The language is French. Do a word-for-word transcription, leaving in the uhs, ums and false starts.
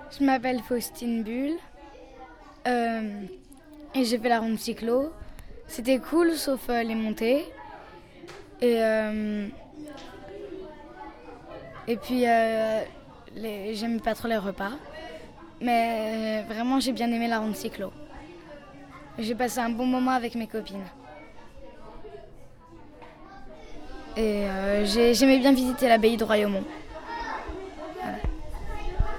Je m'appelle Faustine Bulle euh, et j'ai fait la ronde cyclo. C'était cool sauf euh, les montées. Et, euh, et puis euh, les, j'aimais pas trop les repas. Mais euh, vraiment j'ai bien aimé la ronde cyclo. J'ai passé un bon moment avec mes copines. Et euh, j'ai, j'aimais bien visiter l'abbaye de Royaumont.